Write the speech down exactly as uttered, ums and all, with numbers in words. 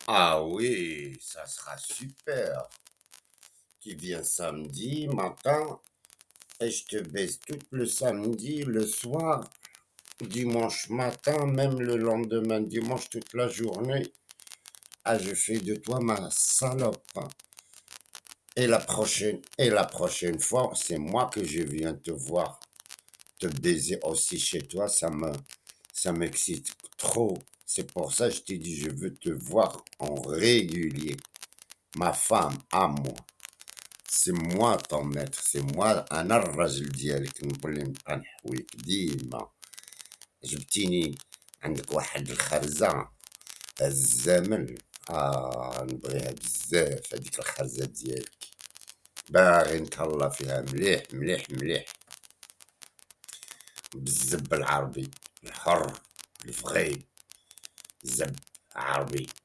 Ah oui, ça sera super. Tu viens samedi matin et je te baise tout le samedi, le soir, dimanche matin, même le lendemain dimanche, toute la journée. Ah, je fais de toi ma salope, hein. Et la prochaine, et la prochaine fois, c'est moi que je viens te voir, te baiser aussi chez toi. Ça me, ça m'excite trop. C'est pour ça que je t'ai dit, je veux te voir en régulier. Ma femme à moi. C'est moi ton maître, c'est moi انا الراجل ديالك نولي نبقى نحويك ديما. جبتيني عندك واحد الخرزة الزمن. اه نبغيها بزاف هذيك الخرزة ديالك، باغي نتهلا فيها مليح مليح مليح بالزب العربي الحر الفغي، زب عربي